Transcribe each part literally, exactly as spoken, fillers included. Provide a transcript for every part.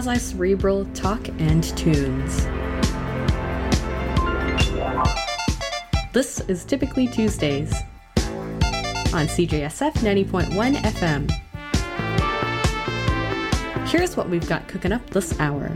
quasi-cerebral talk and tunes. This is Typically Tuesdays on C J S F ninety point one F M. Here's what we've got cooking up this hour.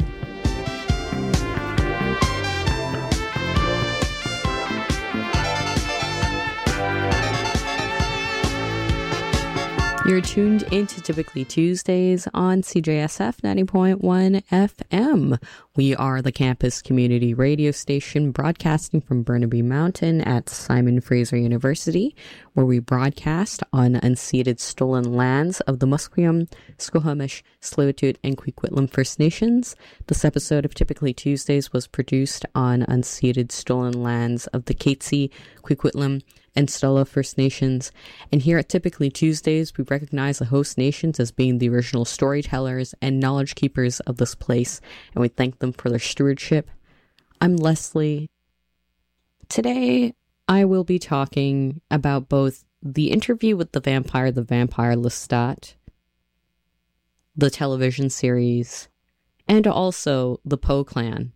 You're tuned into Typically Tuesdays on C J S F ninety point one F M. We are the campus community radio station broadcasting from Burnaby Mountain at Simon Fraser University, where we broadcast on unceded stolen lands of the Musqueam, Squamish, Tsleil-Waututh, and Coquitlam First Nations. This episode of Typically Tuesdays was produced on unceded stolen lands of the Katzie, Coquitlam, and Stella First Nations. And here at Typically Tuesdays, we recognize the host nations as being the original storytellers and knowledge keepers of this place, and we thank them for their stewardship. I'm Leslie. Today, I will be talking about both the interview with the vampire, the vampire Lestat, the television series, and also the Poe Clan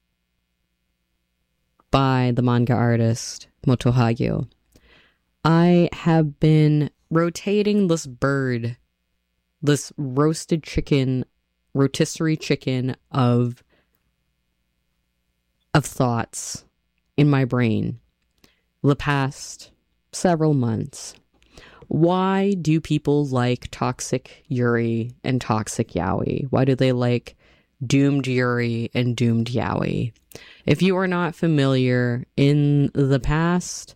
by the manga artist Moto Hagio. I have been rotating this bird, this roasted chicken, rotisserie chicken of, of thoughts in my brain the past several months. Why do people like Toxic Yuri and Toxic Yaoi? Why do they like Doomed Yuri and Doomed Yaoi? If you are not familiar, in the past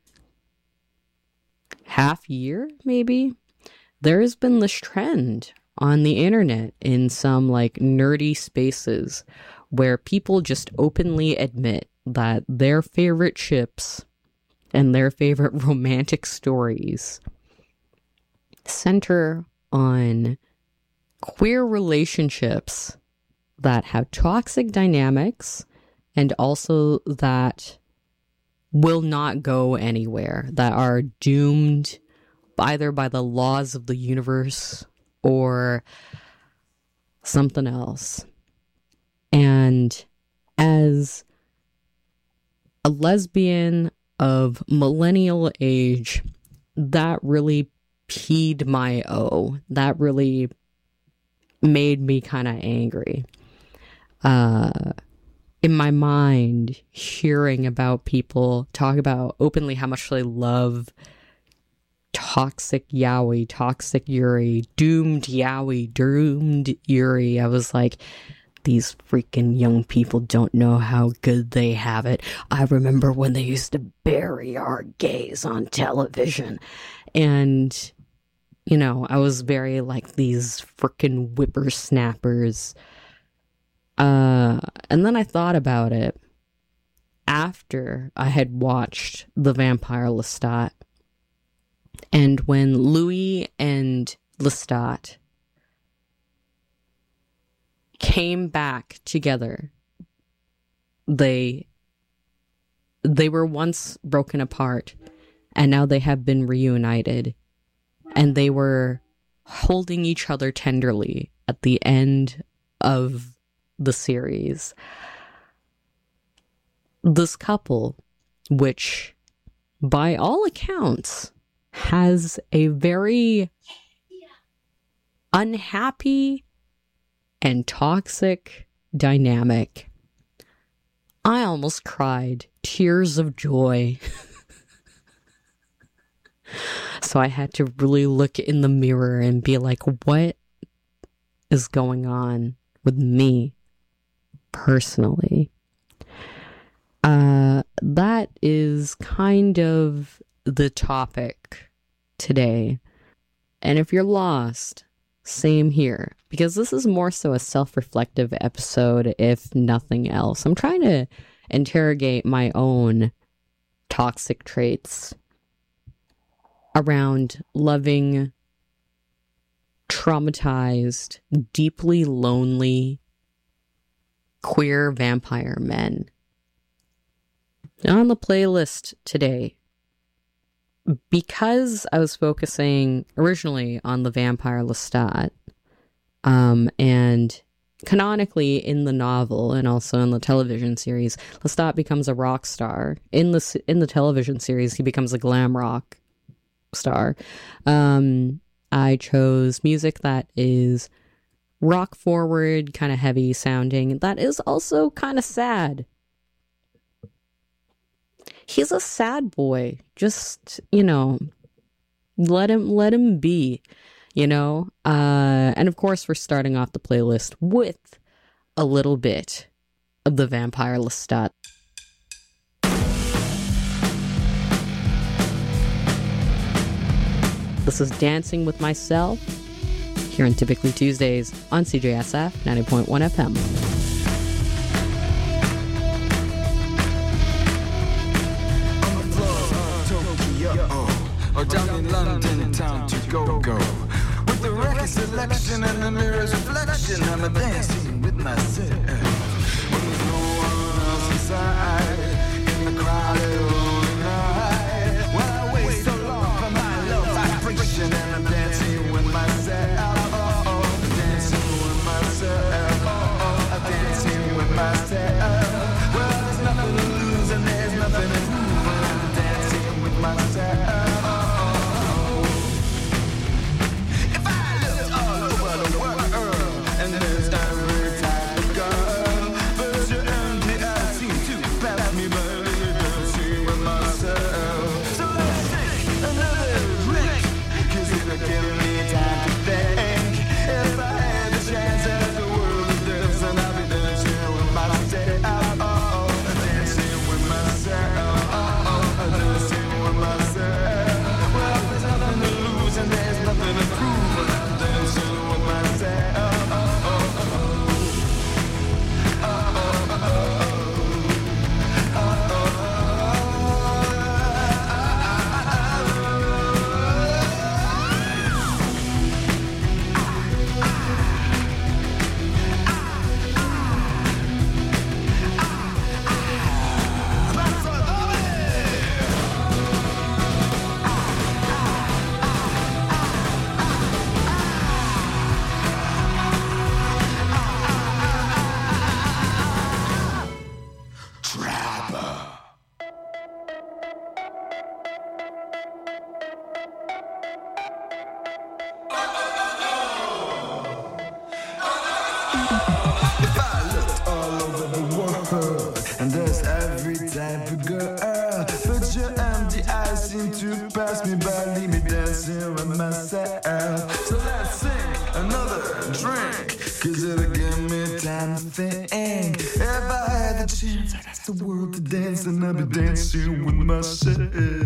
half year, maybe, there has been this trend on the internet in some like nerdy spaces where people just openly admit that their favorite ships and their favorite romantic stories center on queer relationships that have toxic dynamics and also that will not go anywhere, that are doomed either by the laws of the universe or something else. And as a lesbian of millennial age, that really peed my O. That really made me kind of angry. Uh... In my mind, hearing about people talk about openly how much they love Toxic Yaoi, Toxic Yuri, Doomed Yaoi, Doomed Yuri, I was like, these freaking young people don't know how good they have it. I remember when they used to bury our gays on television. And, you know, I was very like these freaking whippersnappers. Uh, and then I thought about it after I had watched The Vampire Lestat. And when Louis and Lestat came back together, they they were once broken apart, and now they have been reunited, and they were holding each other tenderly at the end of the series. This couple, which by all accounts has a very unhappy and toxic dynamic, I almost cried tears of joy. So I had to really look in the mirror and be like, what is going on with me personally? Uh, that is kind of the topic today. And if you're lost, same here, because this is more so a self-reflective episode, if nothing else. I'm trying to interrogate my own toxic traits around loving traumatized, deeply lonely, queer vampire men. On the playlist today, because I was focusing originally on the vampire Lestat, um, and canonically in the novel and also in the television series, Lestat becomes a rock star. In the in the television series, he becomes a glam rock star. Um, I chose music that is rock forward, kind of heavy sounding. That is also kind of sad. He's a sad boy. Just, you know, let him let him be, you know? Uh, and of course, we're starting off the playlist with a little bit of the Vampire Lestat. This is Dancing With Myself here on Typically Tuesdays on C J S F ninety point one F M. Or down in London town to go go with the record selection and the mirror's reflection. I'm a dancing with myself when there's no one else inside in the crowded lonely night. Well, I wait so long for my love vibration, and I'm dancing with myself. Oh, oh, dancing with myself. Oh, oh, I'm dancing with myself. Well, there's nothing to lose and there's nothing to prove. I'm dancing with myself. Dancing with myself.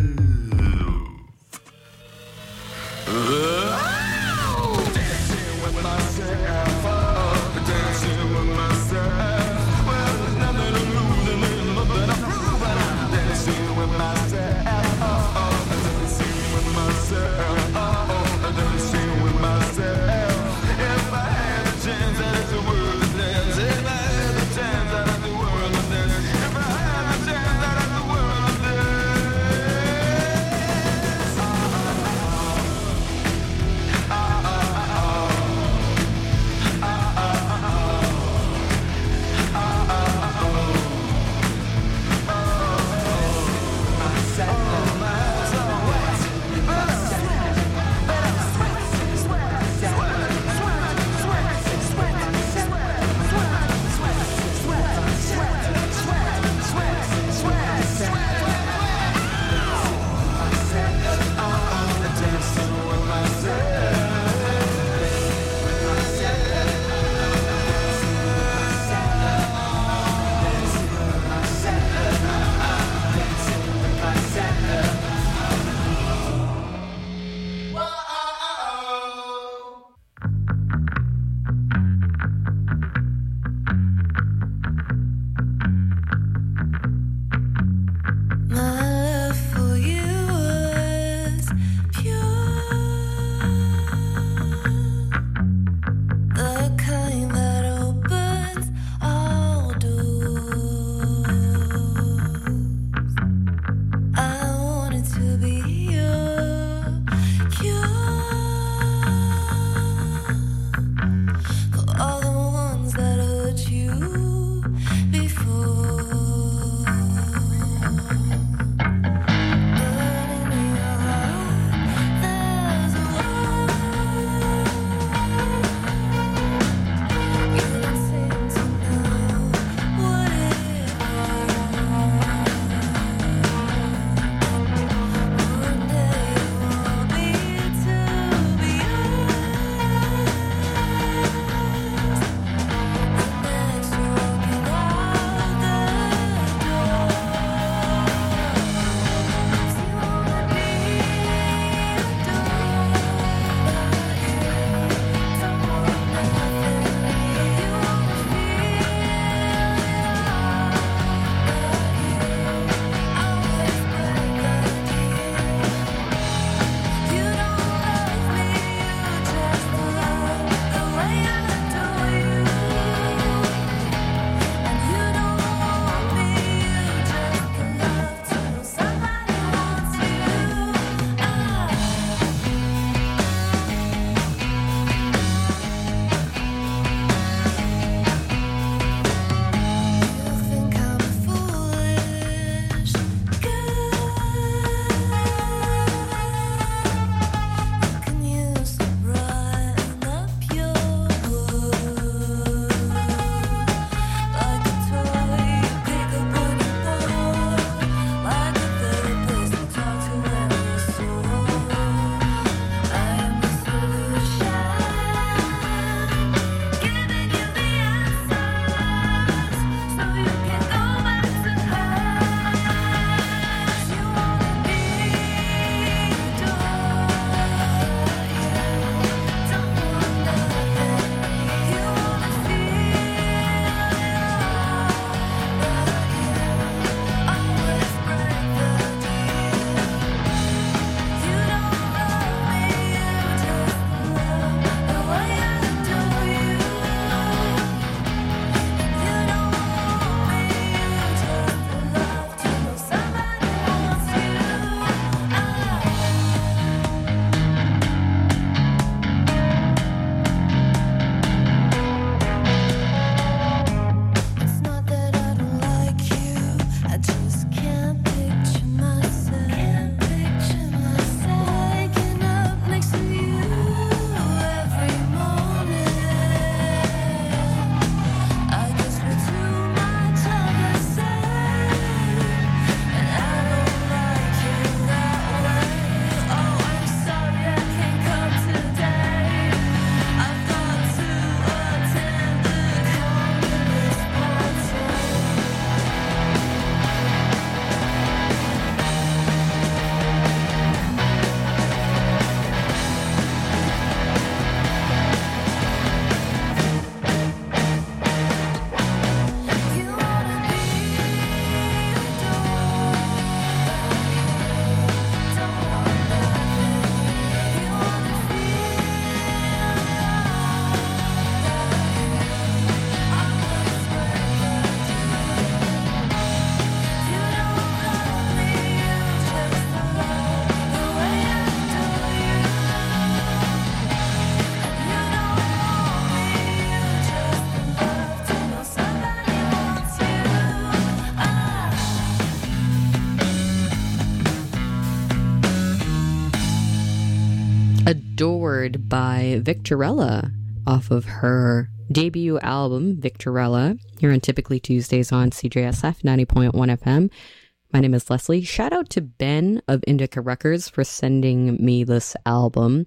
Oh, dancing with myself. Oh, dancing with myself. Well, there's nothing to lose and there's nothing to prove, but I'm dancing with myself. Oh, oh, dancing with myself. Oh, oh, dancing with myself. If I had a chance, that is the world to dance. If I had a chance, that is the world to dance. If I had a chance, that is the world to dance. Adored by Victorella off of her debut album, Victorella, here on Typically Tuesdays on C J S F ninety point one F M. My name is Leslie. Shout out to Ben of Indica Records for sending me this album.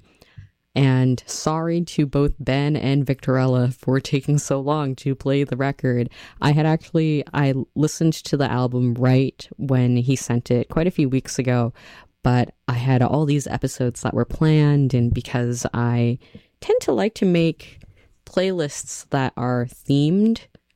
And sorry to both Ben and Victorella for taking so long to play the record. I had actually, I listened to the album right when he sent it quite a few weeks ago, but I had all these episodes that were planned, and because I tend to like to make playlists that are themed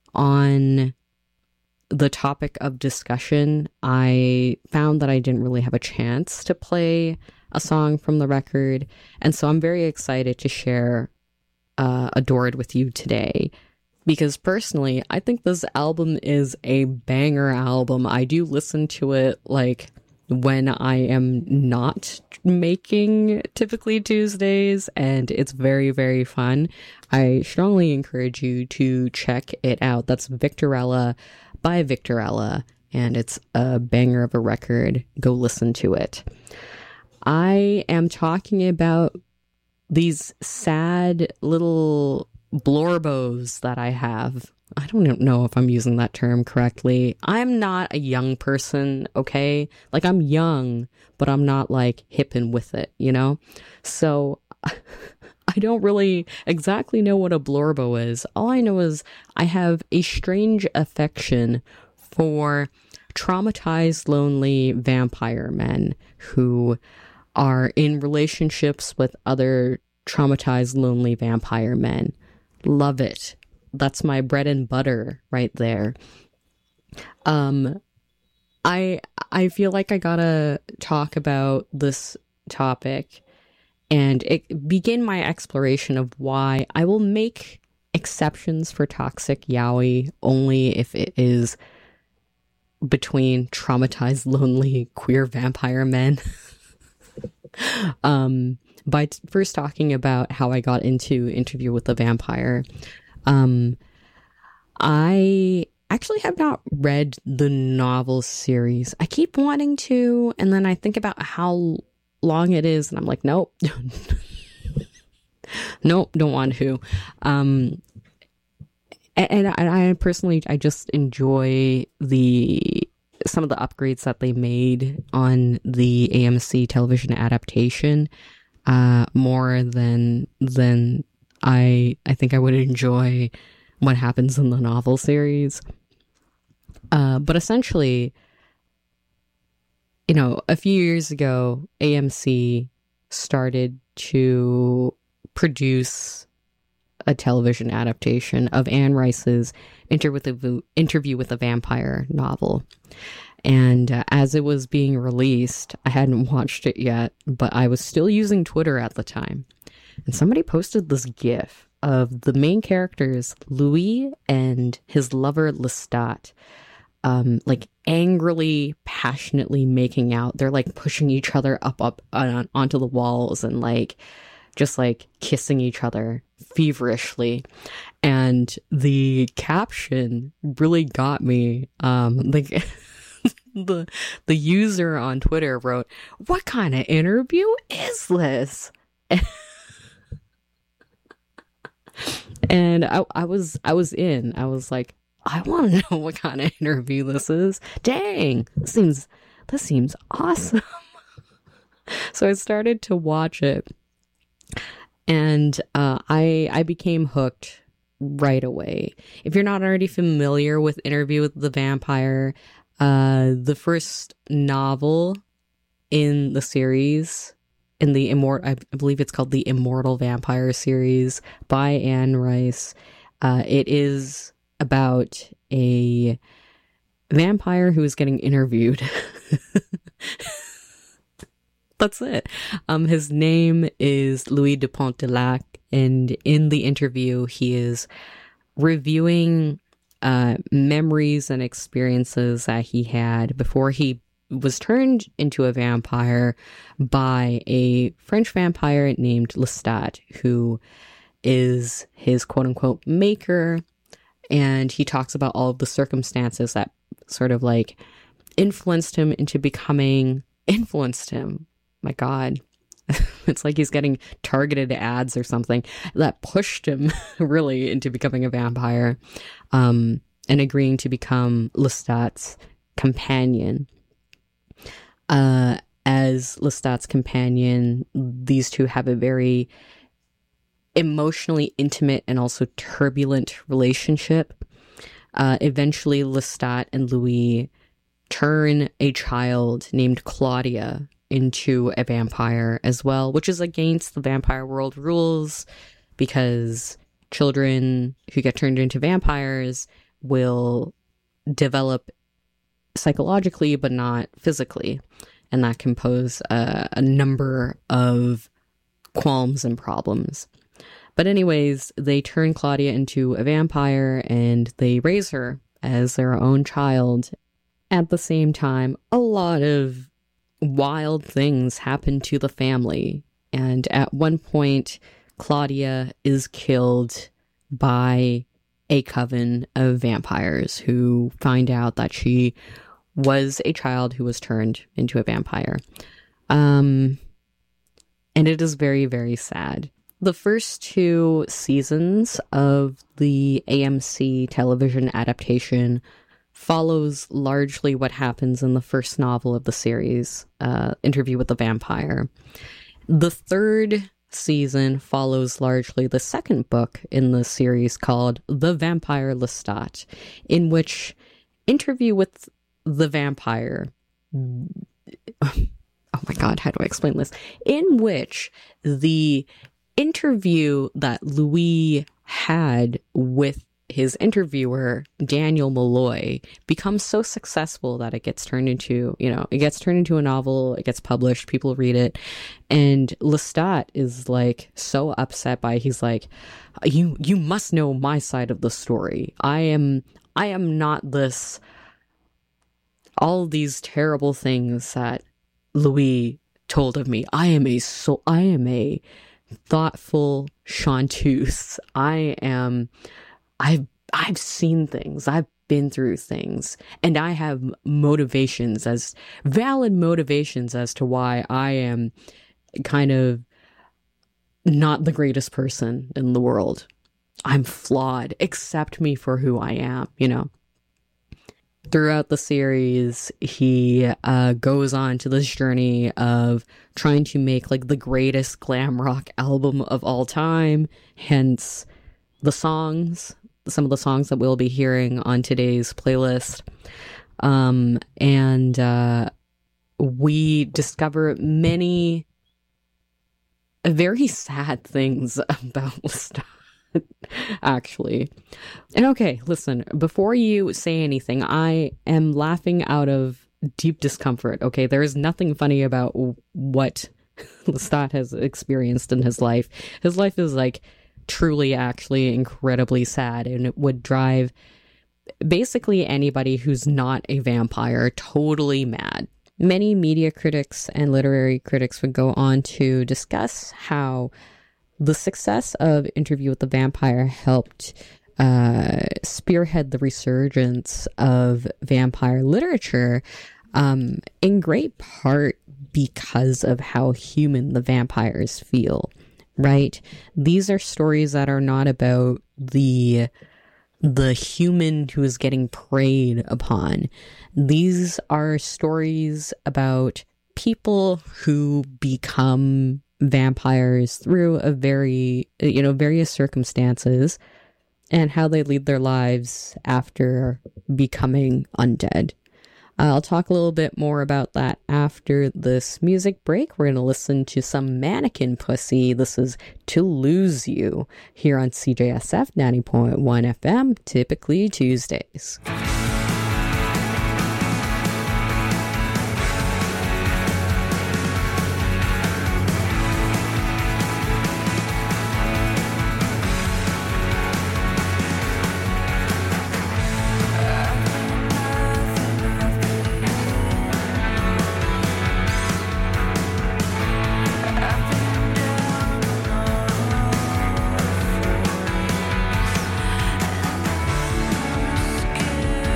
on the topic of discussion, I found that I didn't really have a chance to play a song from the record, and so I'm very excited to share uh, Adored with you today, because personally, I think this album is a banger album. I do listen to it like when I am not making typically Tuesdays, and it's very, very fun. I strongly encourage you to check it out. That's Victorella by Victorella, and it's a banger of a record. Go listen to it. I am talking about these sad little blorbos that I have. I don't know if I'm using that term correctly. I'm not a young person, okay? Like, I'm young, but I'm not, like, hip and with it, you know? So, I don't really exactly know what a blorbo is. All I know is I have a strange affection for traumatized, lonely vampire men who are in relationships with other traumatized, lonely vampire men. Love it. That's my bread and butter right there. Um, I I feel like I gotta talk about this topic and it, begin my exploration of why I will make exceptions for toxic yaoi only if it is between traumatized, lonely, queer vampire men. um, by t- first talking about how I got into Interview with the Vampire. Um, I actually have not read the novel series. I keep wanting to, and then I think about how long it is, and I'm like, nope. Nope, don't want to. Um, and, and I personally, I just enjoy the some of the upgrades that they made on the A M C television adaptation uh, more than than I I think I would enjoy what happens in the novel series. Uh, but essentially, you know, a few years ago, A M C started to produce a television adaptation of Anne Rice's Inter- with a, Interview with a Vampire novel. And uh, as it was being released, I hadn't watched it yet, but I was still using Twitter at the time. And somebody posted this GIF of the main characters, Louis and his lover, Lestat, um, like angrily, passionately making out. They're like pushing each other up, up on, onto the walls and like just like kissing each other feverishly. And the caption really got me. Um, like the the user on Twitter wrote, "What kind of interview is this?" And I, I was I was in. I was like, I want to know what kind of interview this is. Dang, this seems this seems awesome. So I started to watch it, and uh, I I became hooked right away. If you're not already familiar with Interview with the Vampire, uh, the first novel in the series, in the immortal, I believe it's called the Immortal Vampire series by Anne Rice. Uh, it is about a vampire who is getting interviewed. That's it. Um, his name is Louis de Pontelac, and in the interview, he is reviewing uh, memories and experiences that he had before he was turned into a vampire by a French vampire named Lestat, who is his quote-unquote maker, and he talks about all of the circumstances that sort of like influenced him into becoming, influenced him, my God, it's like he's getting targeted ads or something, that pushed him really into becoming a vampire, um, and agreeing to become Lestat's companion. Uh, as Lestat's companion, these two have a very emotionally intimate and also turbulent relationship. Uh, eventually, Lestat and Louis turn a child named Claudia into a vampire as well, which is against the vampire world rules, because children who get turned into vampires will develop psychologically but not physically, and that can pose a, a number of qualms and problems. But anyways, they turn Claudia into a vampire and they raise her as their own child. At the same time, a lot of wild things happen to the family. And at one point, Claudia is killed by a coven of vampires who find out that she was a child who was turned into a vampire. Um, and it is very, very sad. The first two seasons of the A M C television adaptation follows largely what happens in the first novel of the series, uh, Interview with the Vampire. The third season follows largely the second book in the series called The Vampire Lestat, in which Interview with the Vampire... Oh my god, how do I explain this? In which the interview that Louis had with his interviewer, Daniel Malloy, becomes so successful that it gets turned into, you know, it gets turned into a novel, it gets published, people read it. And Lestat is like so upset by, he's like, you, you must know my side of the story. I am, I am not this, all these terrible things that Louis told of me. I am a so, I am a thoughtful chanteuse. I am, I've, I've seen things. I've been through things, and I have motivations, as valid motivations as to why I am kind of not the greatest person in the world. I'm flawed. Accept me for who I am, you know. Throughout the series, he uh, goes on to this journey of trying to make like the greatest glam rock album of all time, hence the songs, some of the songs that we'll be hearing on today's playlist. Um, and uh, we discover many very sad things about Lestat. Actually. And okay, listen, before you say anything, I am laughing out of deep discomfort. Okay, there is nothing funny about what Lestat has experienced in his life. His life is like truly actually incredibly sad, and it would drive basically anybody who's not a vampire totally mad. Many media critics and literary critics would go on to discuss how the success of Interview with the Vampire helped uh, spearhead the resurgence of vampire literature, um, in great part because of how human the vampires feel, right? These are stories that are not about the the human who is getting preyed upon. These are stories about people who become vampires through a very, you know, various circumstances, and how they lead their lives after becoming undead. I'll talk a little bit more about that after this music break. We're going to listen to some Mannequin Pussy. This is To Lose You here on C J S F ninety point one F M, typically Tuesdays. Scared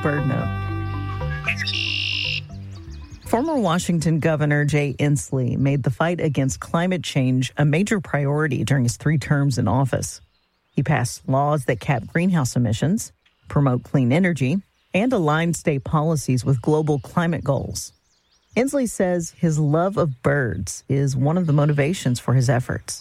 BirdNote. Former Washington Governor Jay Inslee made the fight against climate change a major priority during his three terms in office. He passed laws that cap greenhouse emissions, promote clean energy, and align state policies with global climate goals. Inslee says his love of birds is one of the motivations for his efforts.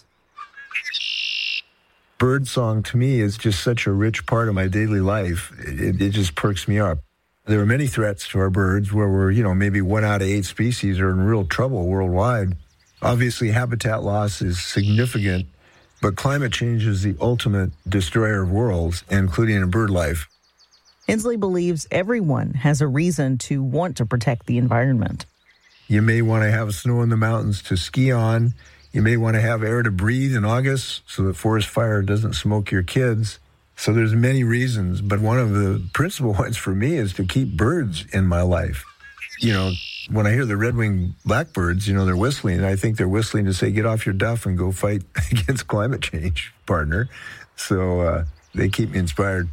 Birdsong to me is just such a rich part of my daily life. It, it just perks me up. There are many threats to our birds where we're, you know, maybe one out of eight species are in real trouble worldwide. Obviously, habitat loss is significant, but climate change is the ultimate destroyer of worlds, including in bird life. Inslee believes everyone has a reason to want to protect the environment. You may want to have snow in the mountains to ski on. You may want to have air to breathe in August so that forest fire doesn't smoke your kids. So there's many reasons, but one of the principal ones for me is to keep birds in my life. You know, when I hear the red-winged blackbirds, you know, they're whistling, and I think they're whistling to say, get off your duff and go fight against climate change, partner. So uh, they keep me inspired.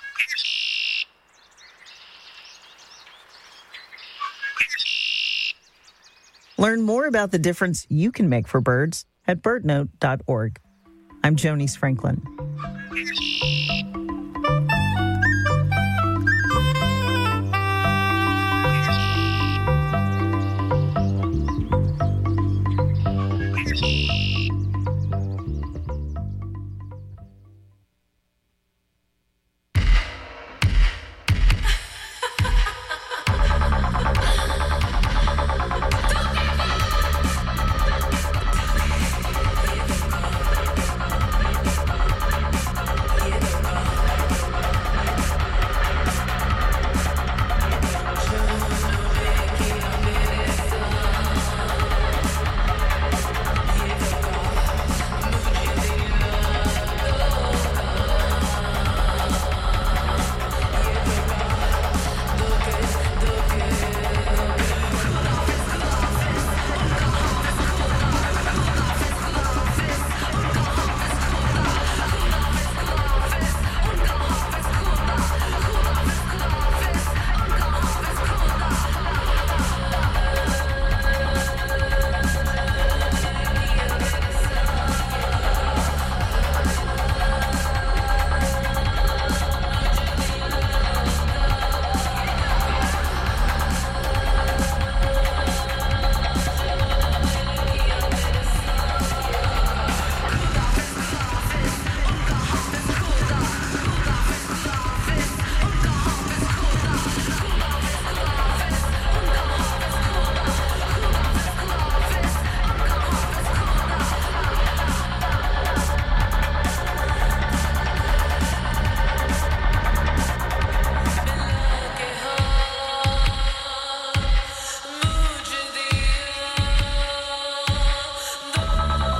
Learn more about the difference you can make for birds at bird note dot org. I'm Jonice Franklin. Thank you.